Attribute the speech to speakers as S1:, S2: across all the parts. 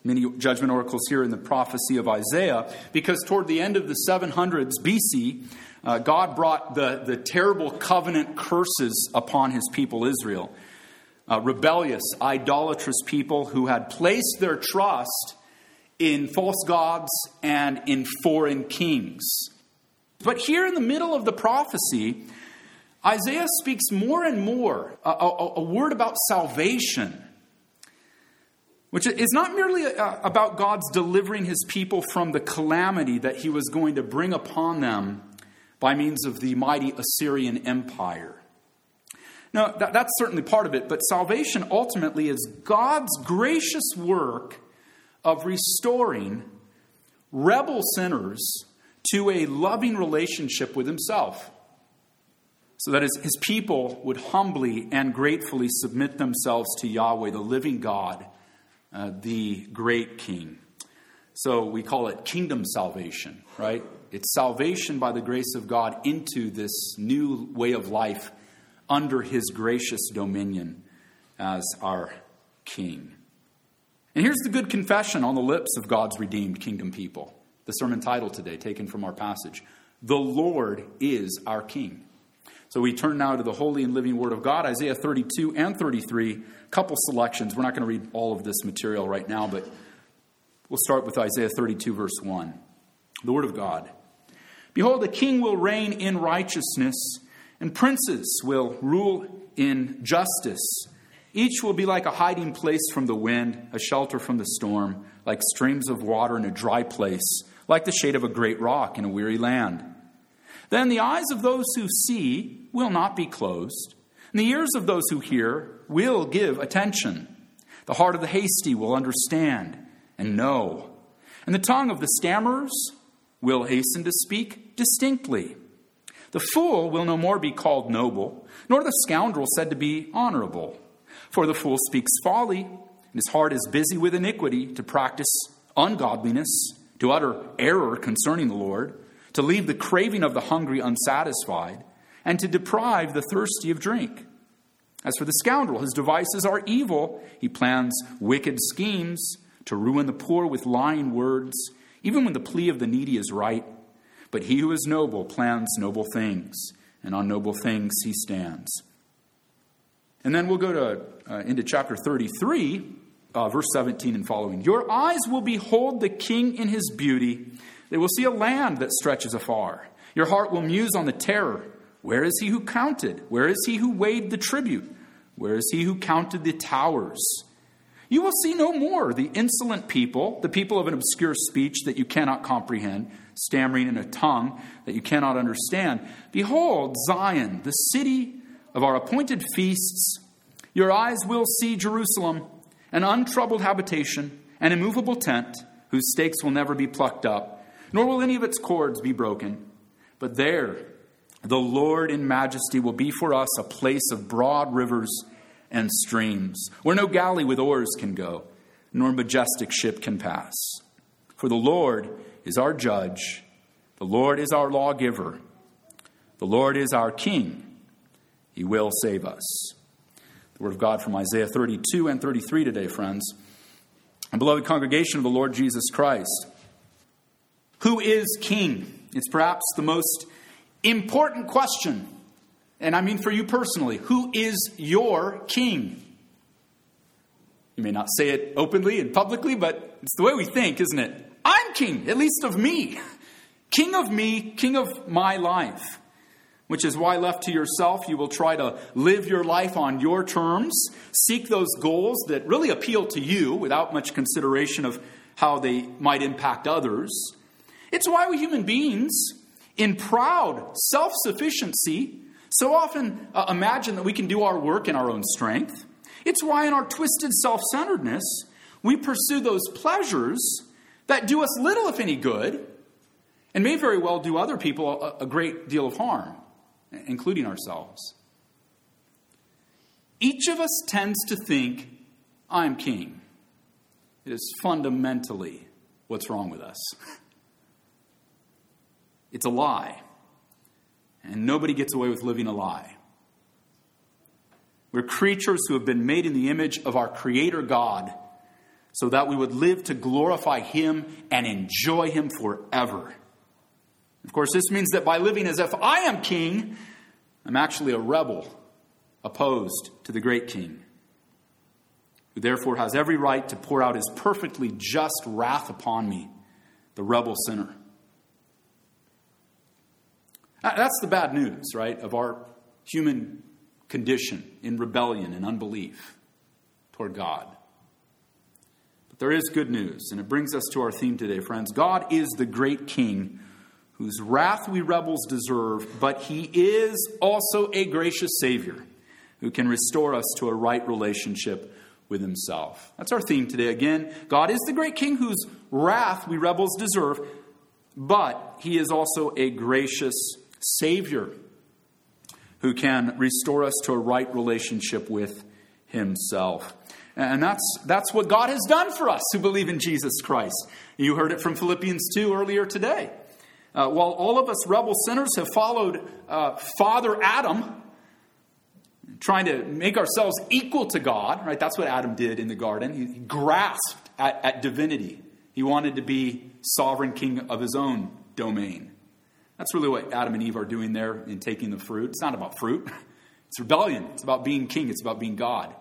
S1: many judgment oracles here in the prophecy of Isaiah, because toward the end of the 700s BC, God brought the terrible covenant curses upon his people Israel. Rebellious, idolatrous people who had placed their trust in false gods and in foreign kings. But here in the middle of the prophecy, Isaiah speaks more and more a word about salvation, which is not merely about God's delivering his people from the calamity that he was going to bring upon them by means of the mighty Assyrian Empire. Now, that's certainly part of it, but salvation ultimately is God's gracious work of restoring rebel sinners to a loving relationship with himself, so that his people would humbly and gratefully submit themselves to Yahweh, the living God, the great King. So we call it kingdom salvation, right? It's salvation by the grace of God into this new way of life under his gracious dominion as our King. And here's the good confession on the lips of God's redeemed kingdom people. The sermon title today, taken from our passage. The Lord is our King. So we turn now to the holy and living Word of God, Isaiah 32 and 33. A couple selections. We're not going to read all of this material right now, but we'll start with Isaiah 32, verse 1. The Word of God. Behold, a king will reign in righteousness, and princes will rule in justice. Each will be like a hiding place from the wind, a shelter from the storm, like streams of water in a dry place, like the shade of a great rock in a weary land. Then the eyes of those who see will not be closed, and the ears of those who hear will give attention. The heart of the hasty will understand and know, and the tongue of the stammerers will hasten to speak distinctly. The fool will no more be called noble, nor the scoundrel said to be honorable. For the fool speaks folly, and his heart is busy with iniquity, to practice ungodliness, to utter error concerning the Lord, to leave the craving of the hungry unsatisfied, and to deprive the thirsty of drink. As for the scoundrel, his devices are evil. He plans wicked schemes to ruin the poor with lying words, even when the plea of the needy is right. But he who is noble plans noble things, and on noble things he stands. And then we'll go into chapter 33, verse 17 and following. Your eyes will behold the king in his beauty. They will see a land that stretches afar. Your heart will muse on the terror. Where is he who counted? Where is he who weighed the tribute? Where is he who counted the towers? You will see no more the insolent people, the people of an obscure speech that you cannot comprehend, stammering in a tongue that you cannot understand. Behold, Zion, the city of our appointed feasts. Your eyes will see Jerusalem, an untroubled habitation, an immovable tent, whose stakes will never be plucked up, nor will any of its cords be broken. But there, the Lord in majesty will be for us a place of broad rivers and streams, where no galley with oars can go, nor majestic ship can pass. For the Lord is our judge, the Lord is our lawgiver, the Lord is our king. He will save us. The word of God from Isaiah 32 and 33 today, friends. And beloved congregation of the Lord Jesus Christ, who is king? It's perhaps the most important question. And I mean for you personally, who is your king? You may not say it openly and publicly, but it's the way we think, isn't it? I'm king, at least of me. King of me, king of my life. Which is why, left to yourself, you will try to live your life on your terms, seek those goals that really appeal to you without much consideration of how they might impact others. It's why we human beings, in proud self-sufficiency, so often imagine that we can do our work in our own strength. It's why in our twisted self-centeredness, we pursue those pleasures that do us little, if any, good, and may very well do other people a great deal of harm, including ourselves. Each of us tends to think, I'm king. It is fundamentally what's wrong with us. It's a lie. And nobody gets away with living a lie. We're creatures who have been made in the image of our Creator God, so that we would live to glorify him and enjoy him forever. Of course, this means that by living as if I am king, I'm actually a rebel opposed to the great king, who therefore has every right to pour out his perfectly just wrath upon me, the rebel sinner. That's the bad news, right, of our human condition in rebellion and unbelief toward God. But there is good news, and it brings us to our theme today, friends. God is the great king whose wrath we rebels deserve, but he is also a gracious Savior who can restore us to a right relationship with himself. That's our theme today. Again, God is the great king whose wrath we rebels deserve, but he is also a gracious Savior who can restore us to a right relationship with himself. And that's what God has done for us who believe in Jesus Christ. You heard it from Philippians 2 earlier today. While all of us rebel sinners have followed Father Adam, trying to make ourselves equal to God, right? That's what Adam did in the garden. He grasped at divinity. He wanted to be sovereign king of his own domain. That's really what Adam and Eve are doing there in taking the fruit. It's not about fruit. It's rebellion. It's about being king. It's about being God.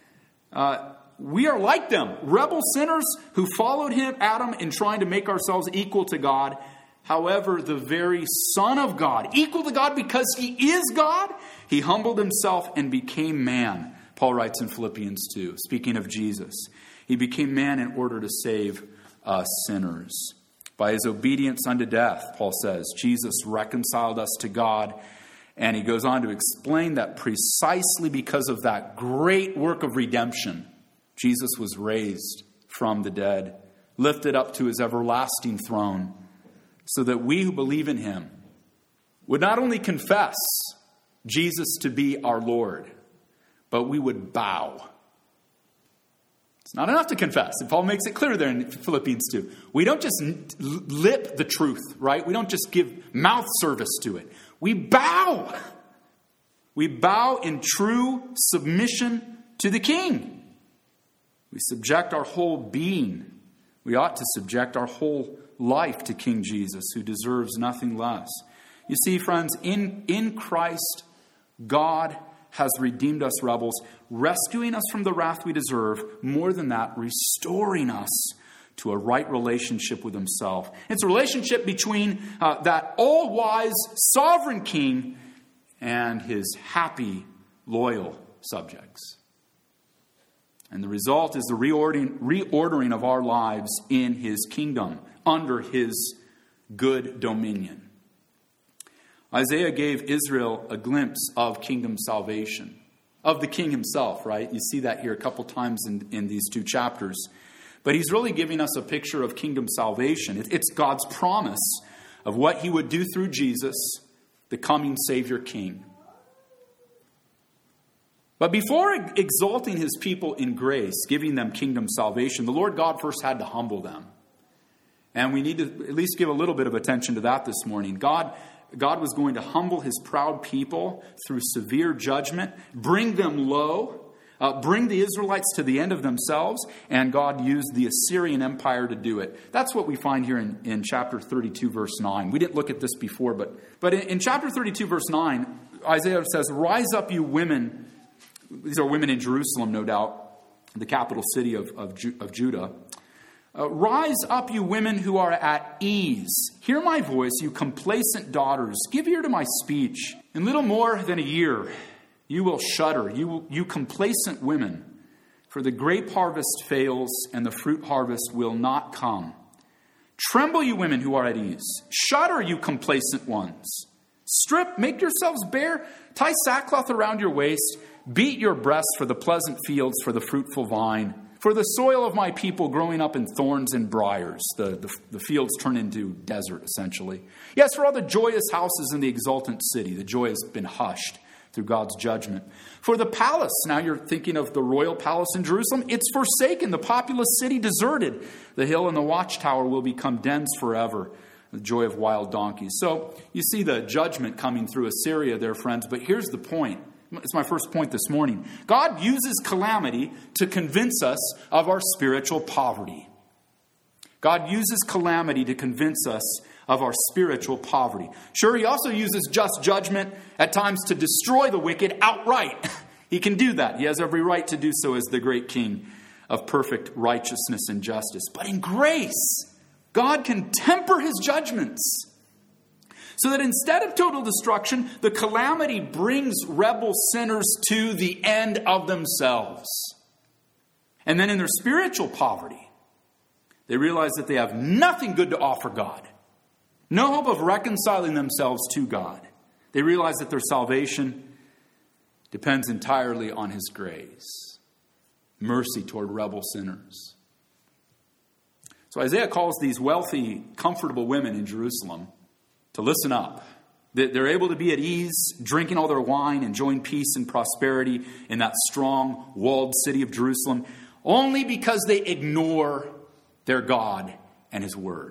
S1: We are like them, rebel sinners who followed Adam in trying to make ourselves equal to God. However, the very Son of God, equal to God because he is God, he humbled himself and became man, Paul writes in Philippians 2, speaking of Jesus. He became man in order to save us sinners. By his obedience unto death, Paul says, Jesus reconciled us to God. And he goes on to explain that precisely because of that great work of redemption, Jesus was raised from the dead, lifted up to his everlasting throne, so that we who believe in him would not only confess Jesus to be our Lord, but we would bow. It's not enough to confess. And Paul makes it clear there in Philippians 2. We don't just lip the truth, right? We don't just give mouth service to it. We bow. We bow in true submission to the King. We subject our whole being. We ought to subject our whole life to King Jesus, who deserves nothing less. You see, friends, in Christ, God has redeemed us rebels, rescuing us from the wrath we deserve. More than that, restoring us to a right relationship with himself. It's a relationship between that all-wise sovereign king and his happy, loyal subjects. And the result is the reordering of our lives in his kingdom, under his good dominion. Isaiah gave Israel a glimpse of kingdom salvation, of the king himself, right? You see that here a couple times in these two chapters. But he's really giving us a picture of kingdom salvation. It's God's promise of what he would do through Jesus, the coming Savior King. But before exalting his people in grace, giving them kingdom salvation, the Lord God first had to humble them. And we need to at least give a little bit of attention to that this morning. God was going to humble his proud people through severe judgment, bring them low, bring the Israelites to the end of themselves, and God used the Assyrian Empire to do it. That's what we find here in chapter 32, verse 9. We didn't look at this before, but in chapter 32, verse 9, Isaiah says, "Rise up, you women." These are women in Jerusalem, no doubt, the capital city of Judah. "Rise up, you women who are at ease. Hear my voice, you complacent daughters. Give ear to my speech. In little more than a year, you will shudder, you complacent women, for the grape harvest fails and the fruit harvest will not come. Tremble, you women who are at ease. Shudder, you complacent ones. Strip, make yourselves bare, tie sackcloth around your waist, beat your breasts for the pleasant fields, for the fruitful vine. For the soil of my people growing up in thorns and briars." The fields turn into desert, essentially. Yes, for all the joyous houses in the exultant city. The joy has been hushed through God's judgment. For the palace, now you're thinking of the royal palace in Jerusalem, it's forsaken, the populous city deserted. The hill and the watchtower will become dens forever. The joy of wild donkeys. So you see the judgment coming through Assyria there, friends. But here's the point. It's my first point this morning. God uses calamity to convince us of our spiritual poverty. God uses calamity to convince us of our spiritual poverty. Sure, he also uses just judgment at times to destroy the wicked outright. He can do that. He has every right to do so as the great king of perfect righteousness and justice. But in grace, God can temper his judgments so that instead of total destruction, the calamity brings rebel sinners to the end of themselves. And then in their spiritual poverty, they realize that they have nothing good to offer God. No hope of reconciling themselves to God. They realize that their salvation depends entirely on his grace. Mercy toward rebel sinners. So Isaiah calls these wealthy, comfortable women in Jerusalem to listen up. They're able to be at ease, drinking all their wine, enjoying peace and prosperity in that strong, walled city of Jerusalem, only because they ignore their God and his word.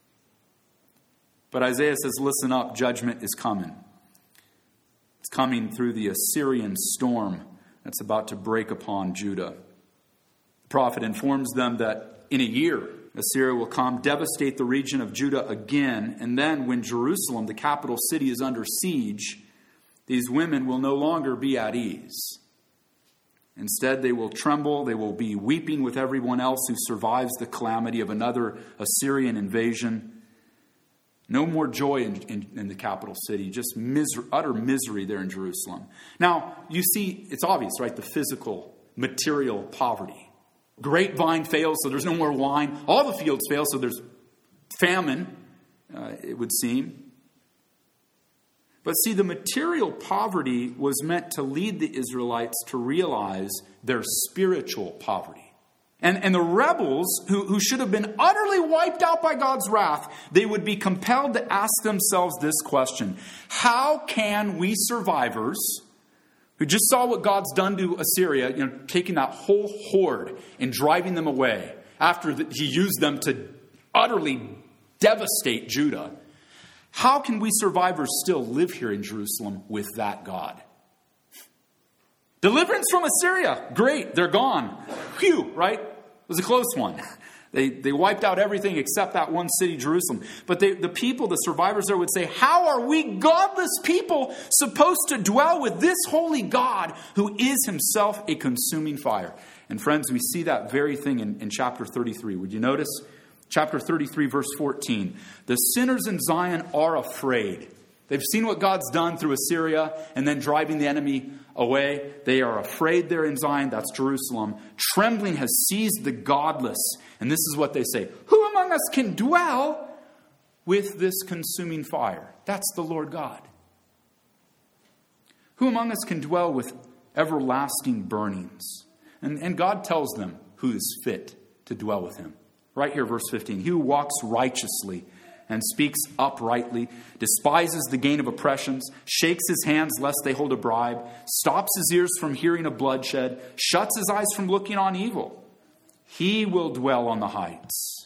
S1: But Isaiah says, listen up, judgment is coming. It's coming through the Assyrian storm that's about to break upon Judah. The prophet informs them that in a year, Assyria will come, devastate the region of Judah again, and then when Jerusalem, the capital city, is under siege, these women will no longer be at ease. Instead, they will tremble, they will be weeping with everyone else who survives the calamity of another Assyrian invasion. No more joy in the capital city, just utter misery there in Jerusalem. Now, you see, it's obvious, right? The physical, material poverty. Grapevine fails, so there's no more wine. All the fields fail, so there's famine, it would seem. But see, the material poverty was meant to lead the Israelites to realize their spiritual poverty. And the rebels, who should have been utterly wiped out by God's wrath, they would be compelled to ask themselves this question: how can we survivors, who just saw what God's done to Assyria, taking that whole horde and driving them away after he used them to utterly devastate Judah, how can we survivors still live here in Jerusalem with that God? Deliverance from Assyria. Great, they're gone. Phew, right? It was a close one. They wiped out everything except that one city, Jerusalem. But the people, the survivors there would say, how are we godless people supposed to dwell with this holy God who is himself a consuming fire? And friends, we see that very thing in chapter 33. Would you notice? Chapter 33, verse 14. The sinners in Zion are afraid. They've seen what God's done through Assyria and then driving the enemy away. They are afraid there in Zion. That's Jerusalem. Trembling has seized the godless. And this is what they say: who among us can dwell with this consuming fire? That's the Lord God. Who among us can dwell with everlasting burnings? And God tells them who is fit to dwell with him. Right here, verse 15. He who walks righteously and speaks uprightly, despises the gain of oppressions, shakes his hands lest they hold a bribe, stops his ears from hearing of bloodshed, shuts his eyes from looking on evil. He will dwell on the heights.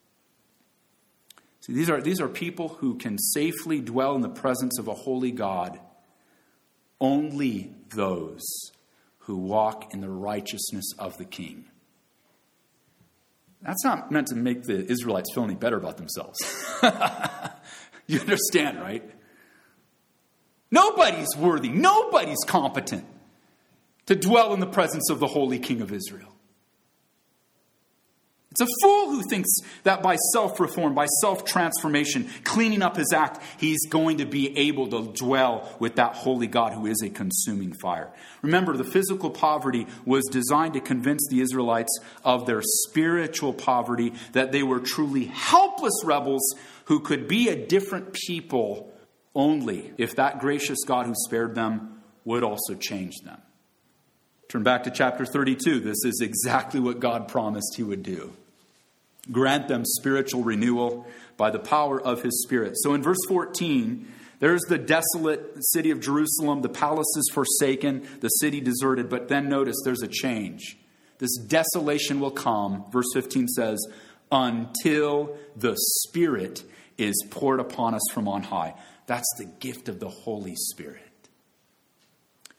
S1: See, these are people who can safely dwell in the presence of a holy God. Only those who walk in the righteousness of the King. That's not meant to make the Israelites feel any better about themselves. You understand, right? Nobody's worthy. Nobody's competent to dwell in the presence of the Holy King of Israel. It's a fool who thinks that by self-reform, by self-transformation, cleaning up his act, he's going to be able to dwell with that holy God who is a consuming fire. Remember, the physical poverty was designed to convince the Israelites of their spiritual poverty, that they were truly helpless rebels who could be a different people only if that gracious God who spared them would also change them. Turn back to chapter 32. This is exactly what God promised he would do. Grant them spiritual renewal by the power of his Spirit. So in verse 14, there's the desolate city of Jerusalem. The palace is forsaken, the city deserted. But then notice there's a change. This desolation will come, verse 15 says, until the Spirit is poured upon us from on high. That's the gift of the Holy Spirit.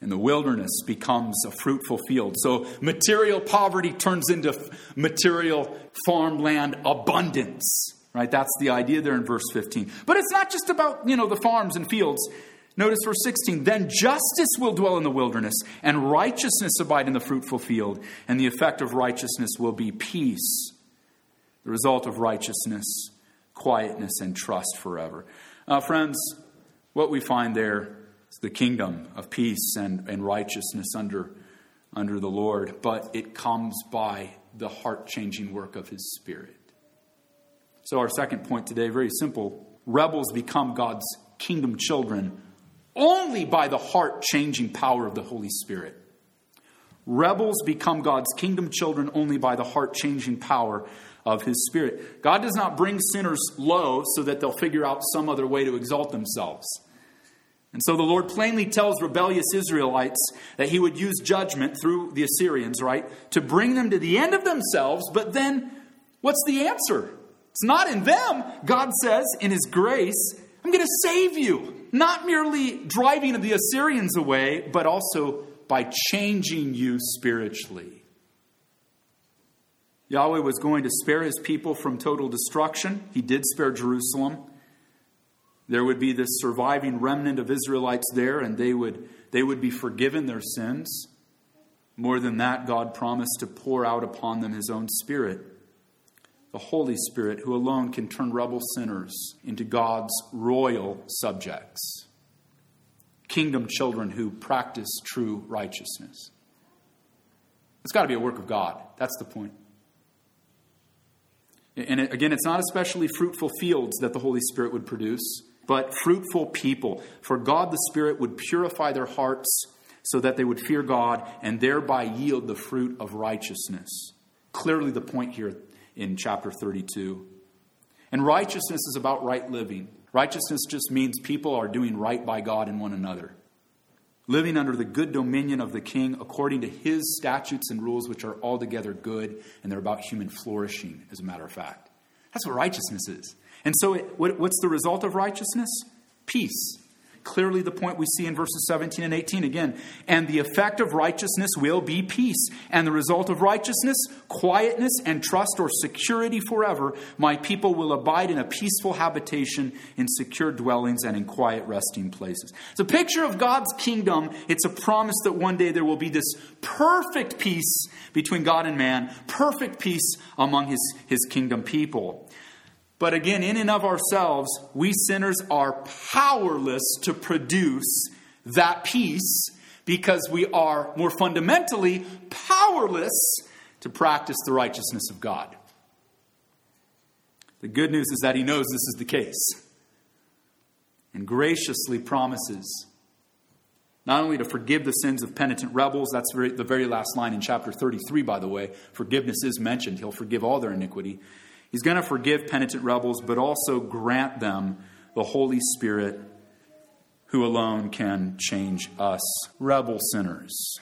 S1: and the wilderness becomes a fruitful field. So material poverty turns into material farmland abundance. Right? That's the idea there in verse 15. But it's not just about, the farms and fields. Notice verse 16. Then justice will dwell in the wilderness, and righteousness abide in the fruitful field, and the effect of righteousness will be peace. The result of righteousness, quietness, and trust forever. Friends, what we find there is the kingdom of peace and righteousness under the Lord, but it comes by the heart-changing work of His Spirit. So our second point today, very simple. Rebels become God's kingdom children only by the heart-changing power of the Holy Spirit. Rebels become God's kingdom children only by the heart-changing power of His Spirit. God does not bring sinners low so that they'll figure out some other way to exalt themselves. And so the Lord plainly tells rebellious Israelites that He would use judgment through the Assyrians, right, to bring them to the end of themselves. But then, what's the answer? It's not in them. God says, in His grace, I'm going to save you. Not merely driving the Assyrians away, but also by changing you spiritually. Yahweh was going to spare His people from total destruction. He did spare Jerusalem. There would be this surviving remnant of Israelites there, and they would be forgiven their sins. More than that, God promised to pour out upon them His own Spirit. The Holy Spirit, who alone can turn rebel sinners into God's royal subjects. Kingdom children who practice true righteousness. It's got to be a work of God. That's the point. And again, it's not especially fruitful fields that the Holy Spirit would produce, but fruitful people. For God the Spirit would purify their hearts so that they would fear God and thereby yield the fruit of righteousness. Clearly the point here in chapter 32. And righteousness is about right living. Righteousness just means people are doing right by God and one another. Living under the good dominion of the King according to His statutes and rules, which are altogether good, and they're about human flourishing, as a matter of fact. That's what righteousness is. And so what's the result of righteousness? Peace. Clearly the point we see in verses 17 and 18 again. And the effect of righteousness will be peace. And the result of righteousness, quietness and trust or security forever. My people will abide in a peaceful habitation, in secure dwellings, and in quiet resting places. It's a picture of God's kingdom. It's a promise that one day there will be this perfect peace between God and man. Perfect peace among his kingdom people. But again, in and of ourselves, we sinners are powerless to produce that peace because we are more fundamentally powerless to practice the righteousness of God. The good news is that He knows this is the case and graciously promises not only to forgive the sins of penitent rebels, that's the very last line in chapter 33, by the way. Forgiveness is mentioned. He'll forgive all their iniquity. He's going to forgive penitent rebels, but also grant them the Holy Spirit, who alone can change us, rebel sinners.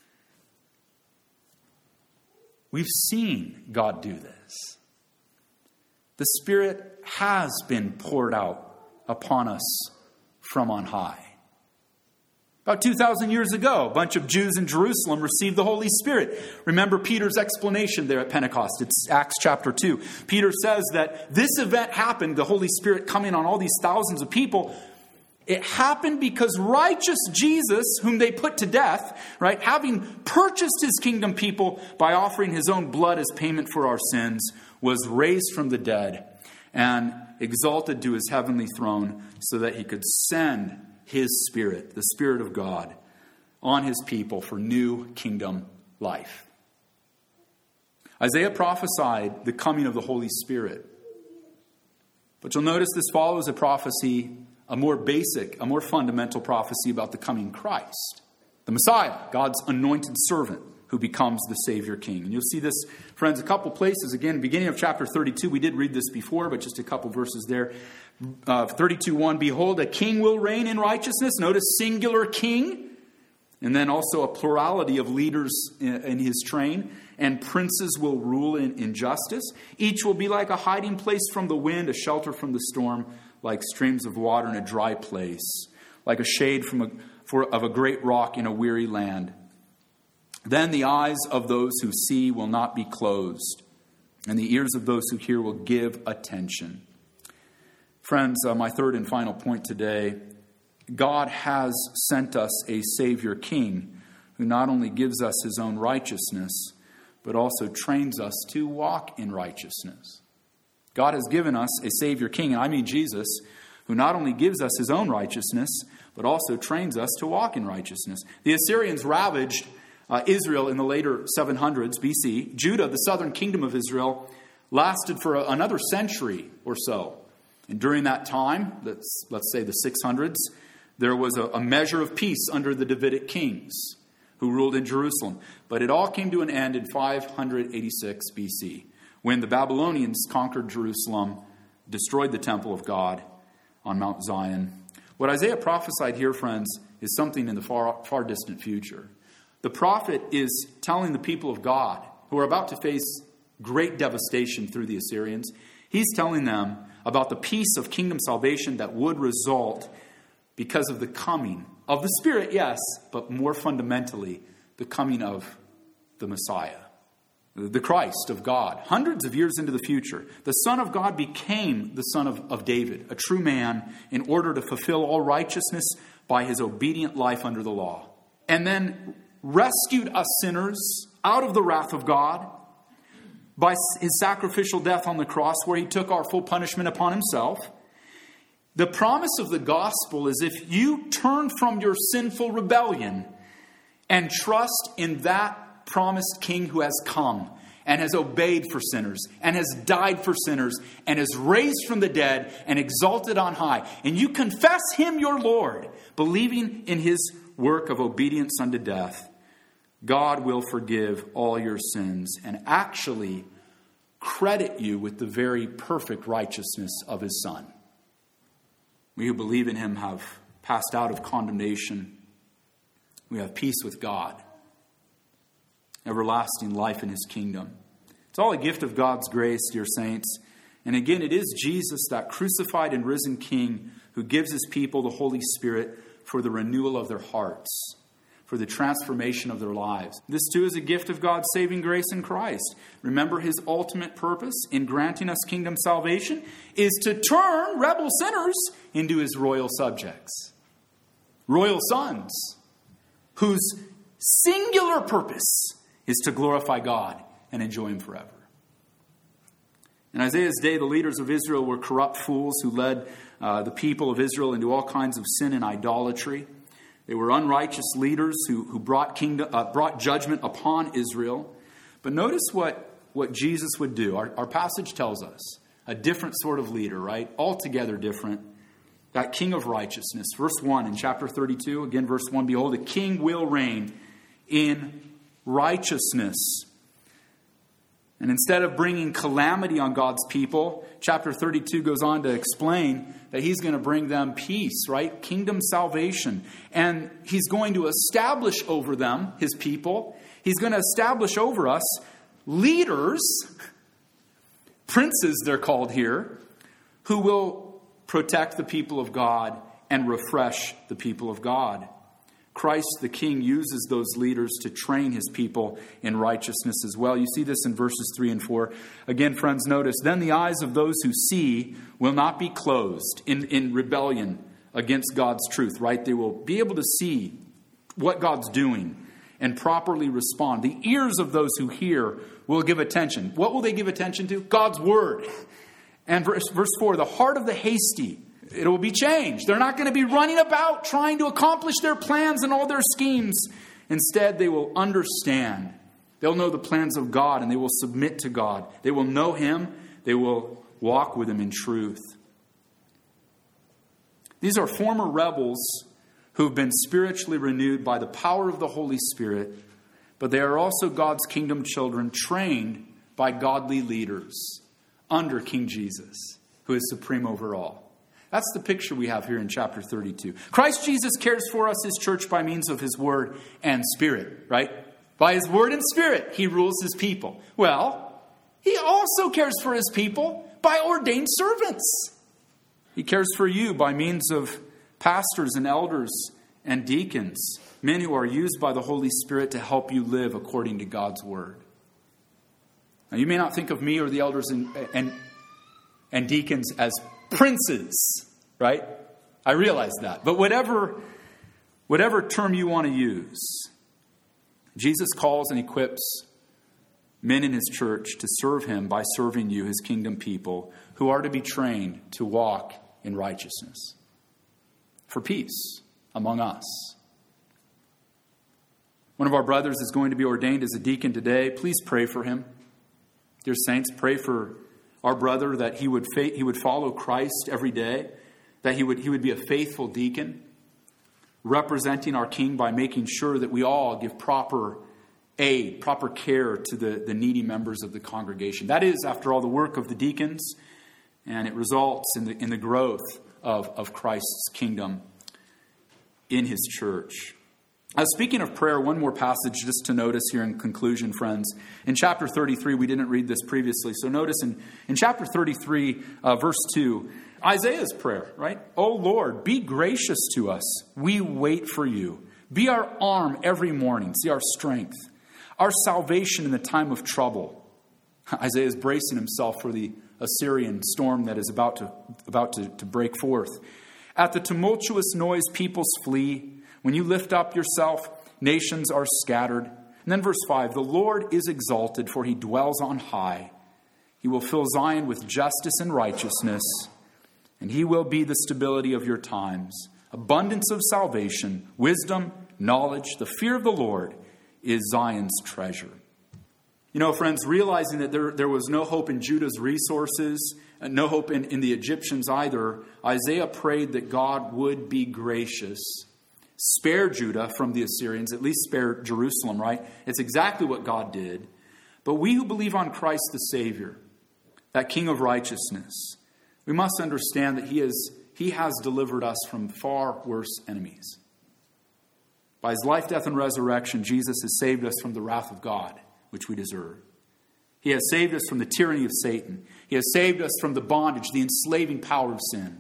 S1: We've seen God do this. The Spirit has been poured out upon us from on high. About 2,000 years ago, a bunch of Jews in Jerusalem received the Holy Spirit. Remember Peter's explanation there at Pentecost. It's Acts chapter 2. Peter says that this event happened, the Holy Spirit coming on all these thousands of people. It happened because righteous Jesus, whom they put to death, right, having purchased His kingdom people by offering His own blood as payment for our sins, was raised from the dead and exalted to His heavenly throne so that He could send His Spirit, the Spirit of God, on His people for new kingdom life. Isaiah prophesied the coming of the Holy Spirit. But you'll notice this follows a prophecy, a more basic, a more fundamental prophecy about the coming Christ, the Messiah, God's anointed servant who becomes the Savior King. And you'll see this, friends, a couple places. Again, beginning of chapter 32, we did read this before, but just a couple verses there. 32:1, behold, a king will reign in righteousness. Notice singular king. And then also a plurality of leaders in his train. And princes will rule in justice. Each will be like a hiding place from the wind, a shelter from the storm, like streams of water in a dry place, like a shade from of a great rock in a weary land. Then the eyes of those who see will not be closed, and the ears of those who hear will give attention. Friends, my third and final point today, God has sent us a Savior King who not only gives us his own righteousness, but also trains us to walk in righteousness. God has given us a Savior King, and I mean Jesus, who not only gives us his own righteousness, but also trains us to walk in righteousness. The Assyrians ravaged Israel in the later 700s BC. Judah, the southern kingdom of Israel, lasted for another century or so. And during that time, let's say the 600s, there was a measure of peace under the Davidic kings who ruled in Jerusalem. But it all came to an end in 586 BC, when the Babylonians conquered Jerusalem, destroyed the temple of God on Mount Zion. What Isaiah prophesied here, friends, is something in the far distant future. The prophet is telling the people of God, who are about to face great devastation through the Assyrians, he's telling them about the peace of kingdom salvation that would result because of the coming of the Spirit, yes, but more fundamentally, the coming of the Messiah, the Christ of God. Hundreds of years into the future, the Son of God became the Son of David, a true man, in order to fulfill all righteousness by his obedient life under the law. And then rescued us sinners out of the wrath of God by his sacrificial death on the cross, where he took our full punishment upon himself. The promise of the gospel is if you turn from your sinful rebellion and trust in that promised King who has come and has obeyed for sinners and has died for sinners and is raised from the dead and exalted on high, and you confess him your Lord, believing in his work of obedience unto death, God will forgive all your sins and actually credit you with the very perfect righteousness of his Son. We who believe in him have passed out of condemnation. We have peace with God, everlasting life in his kingdom. It's all a gift of God's grace, dear saints. And again, it is Jesus, that crucified and risen King, who gives his people the Holy Spirit for the renewal of their hearts, for the transformation of their lives. This too is a gift of God's saving grace in Christ. Remember, his ultimate purpose in granting us kingdom salvation is to turn rebel sinners into his royal subjects, royal sons, whose singular purpose is to glorify God and enjoy him forever. In Isaiah's day, the leaders of Israel were corrupt fools who led the people of Israel into all kinds of sin and idolatry. They were unrighteous leaders who brought judgment upon Israel. But notice what Jesus would do. Our passage tells us a different sort of leader, right? Altogether different. That King of righteousness. Verse 1 in chapter 32, again verse 1, behold, a king will reign in righteousness. And instead of bringing calamity on God's people, chapter 32 goes on to explain that he's going to bring them peace, right? Kingdom salvation. And he's going to establish over them, his people, he's going to establish over us leaders, princes they're called here, who will protect the people of God and refresh the people of God. Christ the King uses those leaders to train his people in righteousness as well. You see this in verses 3 and 4. Again, friends, notice, then the eyes of those who see will not be closed in rebellion against God's truth, right? They will be able to see what God's doing and properly respond. The ears of those who hear will give attention. What will they give attention to? God's word. And verse 4, the heart of the hasty, it will be changed. They're not going to be running about trying to accomplish their plans and all their schemes. Instead, they will understand. They'll know the plans of God and they will submit to God. They will know him. They will walk with him in truth. These are former rebels who've been spiritually renewed by the power of the Holy Spirit, but they are also God's kingdom children trained by godly leaders under King Jesus, who is supreme over all. That's the picture we have here in chapter 32. Christ Jesus cares for us, his church, by means of his word and spirit, right? By his word and spirit, he rules his people. Well, he also cares for his people by ordained servants. He cares for you by means of pastors and elders and deacons, men who are used by the Holy Spirit to help you live according to God's word. Now, you may not think of me or the elders and deacons as princes, right? I realize that. But whatever term you want to use, Jesus calls and equips men in his church to serve him by serving you, his kingdom people, who are to be trained to walk in righteousness for peace among us. One of our brothers is going to be ordained as a deacon today. Please pray for him. Dear saints, pray for our brother that he would follow Christ every day, that he would be a faithful deacon, representing our King by making sure that we all give proper aid, proper care to the needy members of the congregation. That is, after all, the work of the deacons, and it results in the growth of Christ's kingdom in his church. Speaking of prayer, one more passage just to notice here in conclusion, friends. In chapter 33, we didn't read this previously, so notice in chapter 33, verse 2, Isaiah's prayer, right? "O Lord, be gracious to us. We wait for you. Be our arm every morning. See our strength, our salvation in the time of trouble." Isaiah is bracing himself for the Assyrian storm that is about to break forth. "At the tumultuous noise, peoples flee. When you lift up yourself, nations are scattered." And then verse 5, "The Lord is exalted, for he dwells on high. He will fill Zion with justice and righteousness, and he will be the stability of your times. Abundance of salvation, wisdom, knowledge, the fear of the Lord is Zion's treasure." You know, friends, realizing that there was no hope in Judah's resources, and no hope in the Egyptians either, Isaiah prayed that God would be gracious, spare Judah from the Assyrians, at least spare Jerusalem, right? It's exactly what God did. But we who believe on Christ the Savior, that King of righteousness, we must understand that He has delivered us from far worse enemies. By his life, death, and resurrection, Jesus has saved us from the wrath of God, which we deserve. He has saved us from the tyranny of Satan. He has saved us from the bondage, the enslaving power of sin.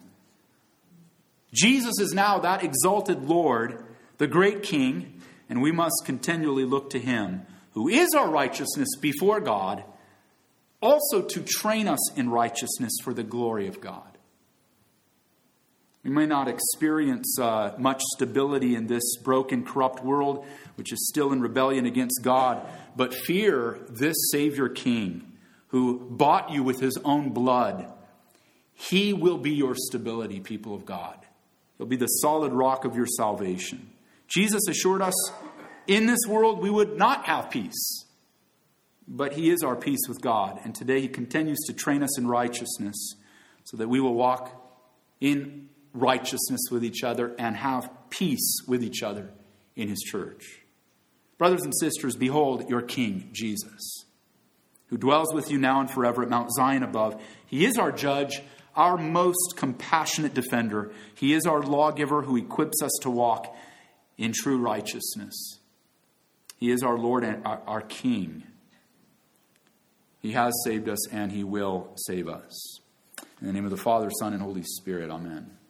S1: Jesus is now that exalted Lord, the great King, and we must continually look to him, who is our righteousness before God, also to train us in righteousness for the glory of God. We may not experience much stability in this broken, corrupt world, which is still in rebellion against God, but fear this Savior King, who bought you with his own blood. He will be your stability, people of God. He'll be the solid rock of your salvation. Jesus assured us in this world we would not have peace, but he is our peace with God. And today he continues to train us in righteousness so that we will walk in righteousness with each other and have peace with each other in his church. Brothers and sisters, behold your King, Jesus, who dwells with you now and forever at Mount Zion above. He is our judge, our most compassionate defender. He is our lawgiver who equips us to walk in true righteousness. He is our Lord and our King. He has saved us and he will save us. In the name of the Father, Son, and Holy Spirit, amen.